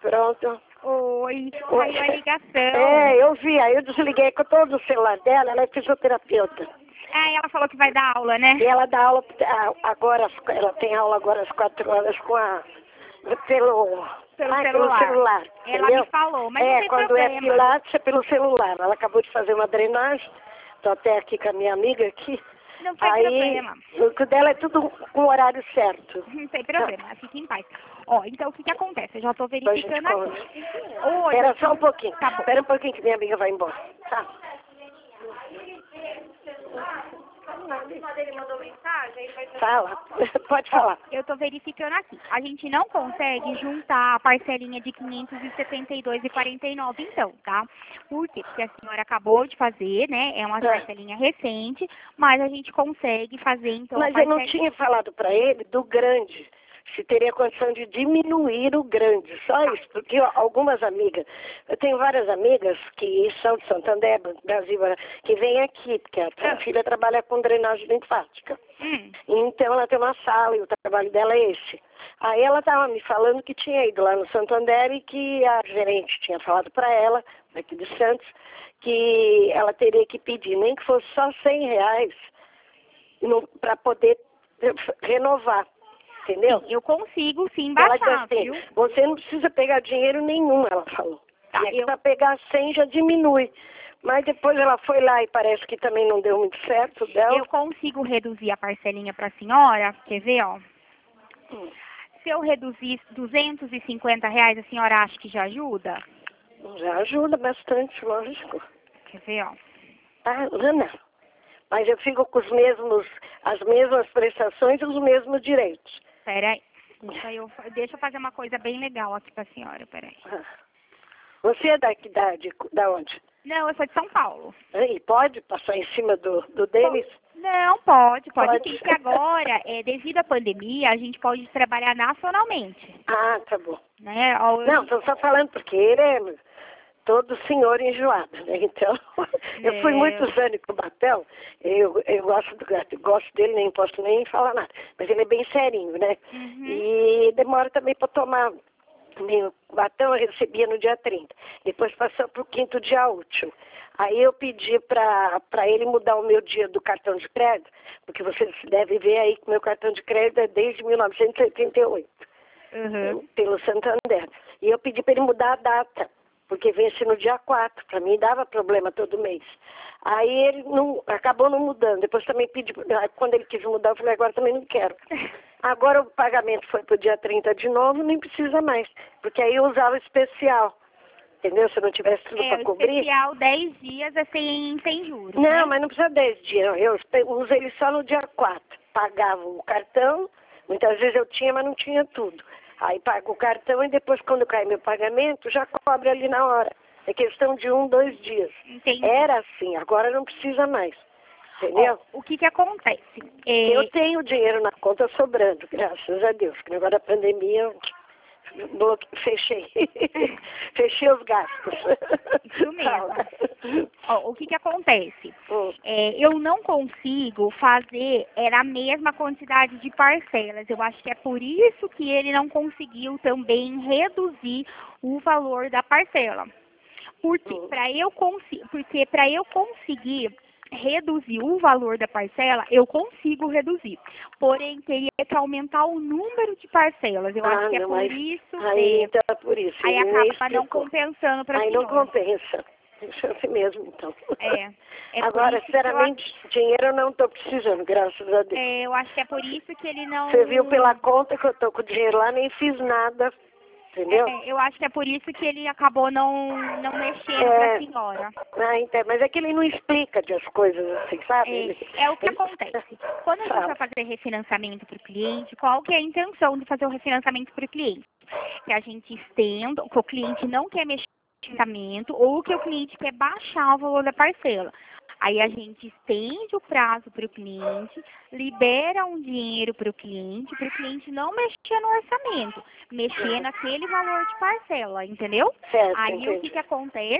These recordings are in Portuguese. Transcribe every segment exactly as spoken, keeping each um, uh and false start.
Pronto. Oi, Oi. caiu a ligação. É, eu vi, aí eu desliguei com todo o celular dela, ela é fisioterapeuta. É, ela falou que vai dar aula, né? E ela dá aula a- agora, às- ela tem aula agora às quatro horas com a, pelo, Pelo ai, celular. pelo celular. Ela entendeu? me falou, mas é, não tem quando problema. é pilates é pelo celular. Ela acabou de fazer uma drenagem, tô até aqui com a minha amiga aqui. Não tem Aí, problema. o dela é tudo com o horário certo. Não tem problema, fique em paz. Ó, então o que que acontece? Eu já tô Depois a gente verificando conversa. aqui. Hoje, Espera só um pouquinho. Tá bom. Espera um pouquinho que minha amiga vai embora. Tá. Ele mandou mensagem, ele vai Fala. Pode Ó, falar. eu tô verificando aqui. A gente não consegue juntar a parcelinha de quinhentos e setenta e dois reais e quarenta e nove então, tá? Por quê? Porque a senhora acabou de fazer, né? É uma É. parcelinha recente, mas a gente consegue fazer então Mas a eu não parcelinha. tinha falado para ele do grande, se teria condição de diminuir o grande, só isso, porque ó, algumas amigas, eu tenho várias amigas que são de Santander, Brasil, que vêm aqui, porque a minha filha trabalha com drenagem linfática. Hum. Então ela tem uma sala e o trabalho dela é esse. Aí ela estava me falando que tinha ido lá no Santander e que a gerente tinha falado para ela, daqui de Santos, que ela teria que pedir, nem que fosse só cem reais, para poder renovar, entendeu? Sim, eu consigo sim Ela disse baixar, assim, viu? você não precisa pegar dinheiro nenhum, ela falou. Tá, e é que eu- para pegar cem já diminui. Mas depois ela foi lá e parece que também não deu muito certo dela. Eu consigo reduzir a parcelinha pra senhora, quer ver, ó? Hum, Se eu reduzir duzentos e cinquenta reais, a senhora acha que já ajuda? Já ajuda bastante, lógico. Quer ver, ó? Ah, Ana, mas eu fico com os mesmos, as mesmas prestações e os mesmos direitos. Peraí. Deixa eu, fa- deixa eu fazer uma coisa bem legal aqui pra senhora, peraí. Ah. Você é daqui da, de, da onde? Não, eu sou de São Paulo. E pode passar em cima do, do Denis? Não, pode, pode, Pode. sim, porque agora, é, devido à pandemia, a gente pode trabalhar nacionalmente, Ah, tá bom. né? Ó, eu- Não, estou só falando porque ele é todo senhor enjoado, né? Então, eu fui É. muitos anos com o Batel, eu, eu gosto do gato, gosto dele, nem posso nem falar nada, mas ele é bem serinho, né? Uhum. E demora também para tomar. Também o Batão eu recebia no dia trinta, depois passou para o quinto dia útil. Aí eu pedi para ele mudar o meu dia do cartão de crédito, porque você deve ver aí que o meu cartão de crédito é desde mil novecentos e oitenta e oito. Uhum. Pelo Santander. E eu pedi para ele mudar a data, porque vence no dia quatro. Para mim dava problema todo mês. Aí ele não, acabou não mudando. Depois também pedi, quando ele quis mudar, eu falei, agora também não quero. Agora o pagamento foi para o dia trinta de novo, nem precisa mais. Porque aí eu usava o especial. Entendeu? Se eu não tivesse tudo É, para o cobrir. especial dez dias é sem, sem juros, Não, né? mas não precisa dez dias. Eu uso ele só no dia quatro. Pagava o cartão, muitas vezes eu tinha, mas não tinha tudo. Aí pago o cartão e depois, quando cai meu pagamento, já cobra ali na hora. É questão de um, dois dias. Entendi. Era assim, agora não precisa mais. Entendeu? Ó, o que que acontece? É, Eu tenho dinheiro na conta sobrando, graças a Deus. Que agora da pandemia eu bloque... fechei. Fechei os gastos. Isso mesmo. Fala. Ó, o que que acontece? Hum. É, eu não consigo fazer era a mesma quantidade de parcelas. Eu acho que é por isso que ele não conseguiu também reduzir o valor da parcela. Porque Hum. para eu conseguir, porque para eu conseguir reduzir o valor da parcela, eu consigo reduzir. Porém, teria que aumentar o número de parcelas. Eu Ah, acho que é não, por mas isso. aí é, então é por isso. aí Ele nem acaba não explicou. compensando para a Aí não senhora. compensa. Deixa assim mesmo, então. É, é por Agora, isso que eu sinceramente, dinheiro eu não estou precisando, graças a Deus. É, eu acho que é por isso que ele não. Você viu pela conta que eu tô com o dinheiro lá, nem fiz nada, entendeu? É, eu acho que é por isso que ele acabou não, não mexendo É. pra senhora. Ah, então, mas é que ele não explica de as coisas assim, sabe? É, Ele- é o que ele- acontece. Quando a gente Fala. vai fazer refinanciamento para o cliente, qual que é a intenção de fazer o refinanciamento para o cliente? Que a gente estenda, que o cliente não quer mexer no financiamento ou que o cliente quer baixar o valor da parcela. Aí a gente estende o prazo para o cliente, libera um dinheiro para o cliente, para o cliente não mexer no orçamento, mexer naquele valor de parcela, entendeu? Certo, Aí o que, entendi. que acontece?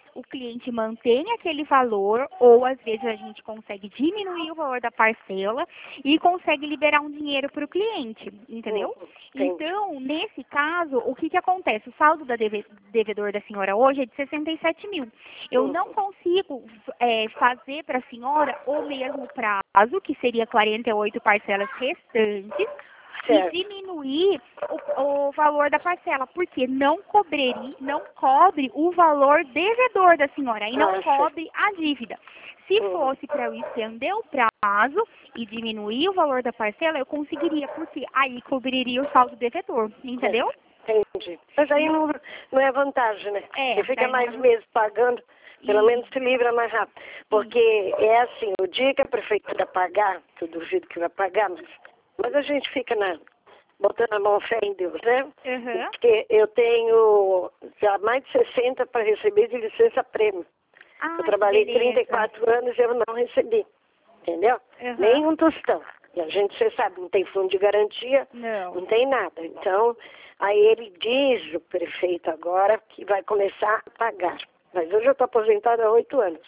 o cliente mantém aquele valor, ou às vezes a gente consegue diminuir o valor da parcela e consegue liberar um dinheiro para o cliente, entendeu? Sim. Então, nesse caso, o que que acontece? O saldo da deve, devedor da senhora hoje é de sessenta e sete mil. Eu Uhum. não consigo é, fazer para a senhora o mesmo prazo, que seria quarenta e oito parcelas restantes, Certo. e diminuir o, o valor da parcela, porque não cobriria, não cobre o valor devedor da senhora, e não Ah, cobre a dívida. Se Uhum. fosse para eu estender o prazo e diminuir o valor da parcela, eu conseguiria, porque aí cobriria o saldo devedor, entendeu? Entendi. Mas aí não, não é vantagem, né? É, Você fica daí mais não- meses pagando, pelo Isso. menos se livra mais rápido. Porque é assim, o dia que a prefeitura pagar, que eu duvido que vai pagar, mas, mas a gente fica na, botando a mão fé em Deus, né? Uhum. Porque eu tenho já mais de sessenta para receber de licença prêmio. Ah, Eu que trabalhei beleza. trinta e quatro anos e eu não recebi. Entendeu? Uhum. Nem um tostão. E a gente, você sabe, não tem fundo de garantia, Não. não tem nada. Então, aí ele diz, o prefeito agora, que vai começar a pagar. Mas hoje eu estou aposentada há oito anos.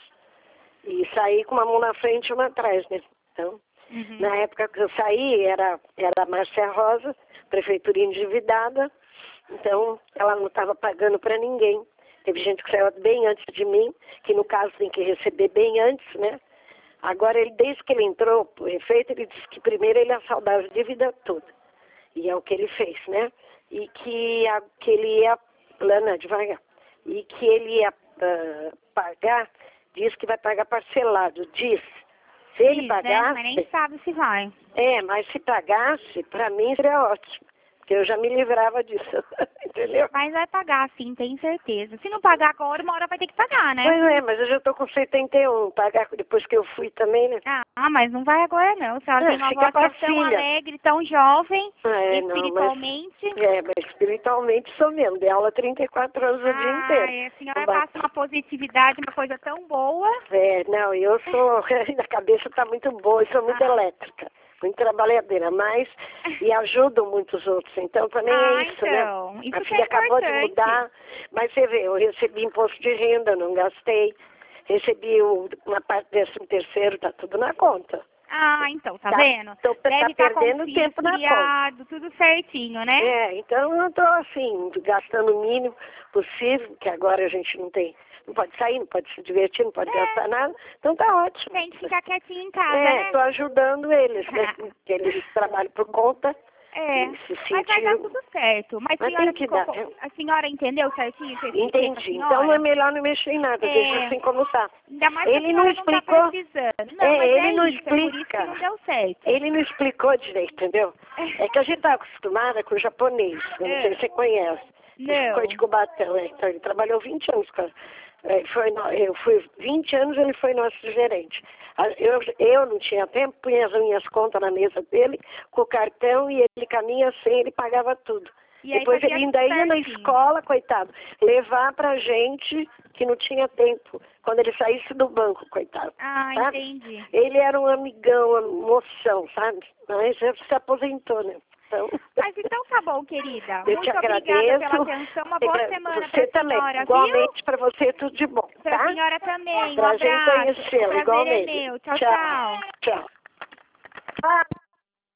E saí com uma mão na frente e uma atrás, né? Então, Uhum. na época que eu saí, era, era a Márcia Rosa, prefeitura endividada. Então, ela não estava pagando para ninguém. Teve gente que saiu bem antes de mim, que no caso tem que receber bem antes, né? Agora, ele, desde que ele entrou, o prefeito, ele disse que primeiro ele ia saldar a dívida toda. E é o que ele fez, né? E que, a, que ele ia, Lana, devagar, e que ele ia uh, pagar, diz que vai pagar parcelado, diz. Se ele Diz, pagasse, né? Mas nem sabe se vai. é, mas se pagasse, para mim seria ótimo. Porque eu já me livrava disso, entendeu? Mas vai pagar, sim, tem certeza. Se não pagar agora, uma hora vai ter que pagar, né? Pois é, mas eu já estou com setenta e um, pagar depois que eu fui também, né? Ah, mas não vai agora não. Se ela É, tem uma fica voz pra que é tão filha. alegre, tão jovem, É, não, espiritualmente. mas, é, mas espiritualmente sou mesmo. Dei aula trinta e quatro anos o dia Ah, inteiro. a senhora Não passa bate. uma positividade, uma coisa tão boa. É, não, eu sou, a cabeça está muito boa, eu sou muito Ah. elétrica, muito trabalhadeira, mas, e ajudo muitos outros, então também Ah, é isso, então, né? isso A que filha é acabou de importante. mudar, mas você vê, eu recebi imposto de renda, não gastei, recebi o- uma parte do décimo terceiro, tá tudo na conta. Ah, então, tá, Tá- vendo? tô- tá Deve estar com o perdendo filho tempo na conta. criado, tudo certinho, né? É, então eu estou assim, gastando o mínimo possível, que agora a gente não tem, não pode sair, não pode se divertir, não pode É. gastar nada, então tá ótimo. Tem que ficar quietinho em casa, É, né? estou ajudando eles, né? Que eles trabalham por conta É, e se mas vai dar sentir. tudo certo. Mas, Mas senhora, tem que ficou dar, com- né? a senhora entendeu certinho o que eu expliquei pra Entendi. senhora? Então é melhor não mexer em nada, É. deixa assim como tá. Ainda mais que a Ele não senhora não tá explicou. precisando. Não, É, mas ele é não isso, é por isso que explica. não deu certo. Ele não explicou direito, entendeu? É que a gente tá acostumada com o japonês, eu não É. sei se você conhece. Não. Ele ficou de Cubatão, é. Então ele trabalhou vinte anos com a- é, foi, no- eu fui vinte anos, ele foi nosso gerente. A- Eu, eu não tinha tempo, punha as minhas contas na mesa dele, com o cartão, e ele caminha sem, ele pagava tudo. E aí Depois fazia ele ainda tudo ia na certinho. escola, coitado, levar pra gente que não tinha tempo, quando ele saísse do banco, coitado. Ah, sabe? entendi. Ele era um amigão, uma moção, sabe? Mas ele se aposentou, né? Então, Mas então tá bom, querida. eu Muito te obrigada agradeço. pela atenção. Uma E boa pra semana você pra também. senhora, Igualmente para você, tudo de bom, viu? Pra tá? senhora também. Um Prazer em abraço. conhecê-la, Prazer é igualmente. meu. Tchau, Tchau. tchau. Tchau. Ah.